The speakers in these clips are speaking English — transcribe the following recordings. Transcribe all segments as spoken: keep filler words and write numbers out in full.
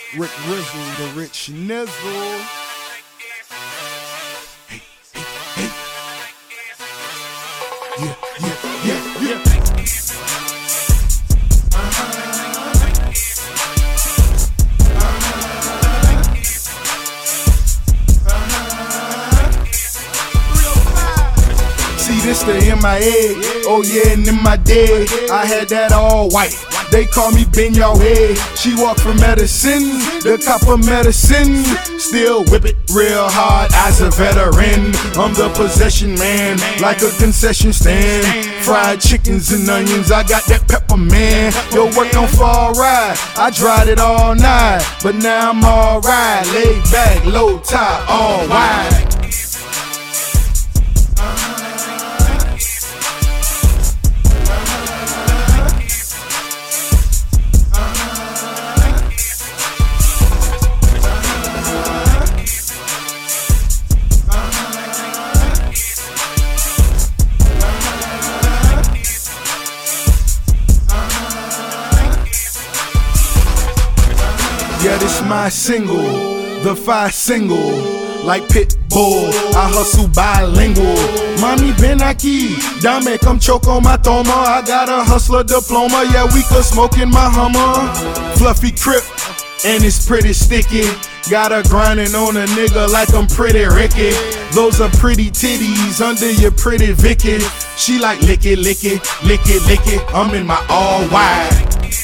Rick Rizzle, the Rich Nizzle. Hey, hey, hey. Yeah, yeah, yeah, yeah. See, this the M I A, oh yeah, and in my day, I had that all white. They call me Ben Yahweh. She walk for medicine, the copper medicine. Still whip it real hard as a veteran. I'm the possession man, like a concession stand. Fried chickens and onions, I got that pepper man. Your work don't fall right, I dried it all night. But now I'm alright, laid back, low top, all wide. Yeah, this my single, the five single, like Pitbull, I hustle bilingual. Mommy Ben aquí, dame come choke on my thoma. I got a hustler diploma, yeah we could smoke in my Hummer. Fluffy Crip, and it's pretty sticky. Got her grinding on a nigga like I'm Pretty Ricky. Those are pretty titties under your pretty Vicky. She like lick it, lick it, lick it, lick it. I'm in my all white.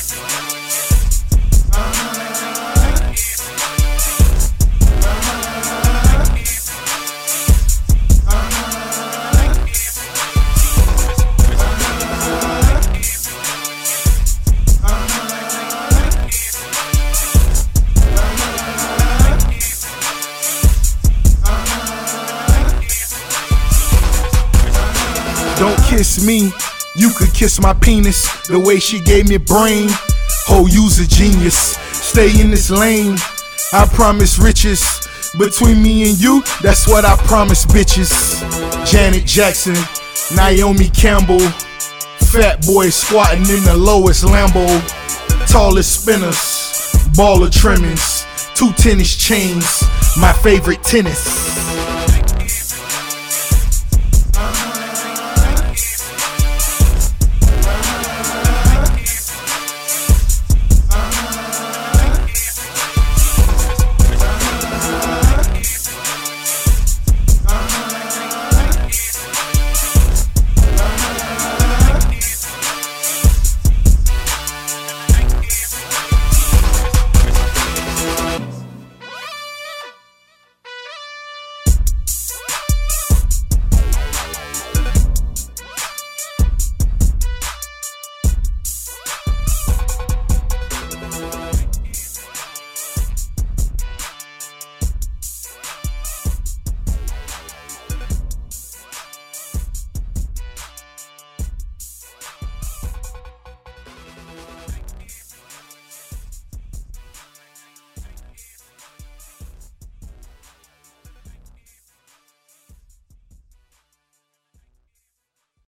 Don't kiss me, you could kiss my penis. The way she gave me brain, ho, you's a genius. Stay in this lane, I promise riches. Between me and you, that's what I promise bitches. Janet Jackson, Naomi Campbell, fat boy squatting in the lowest Lambo. Tallest spinners, baller trimmings, two tennis chains, my favorite tennis.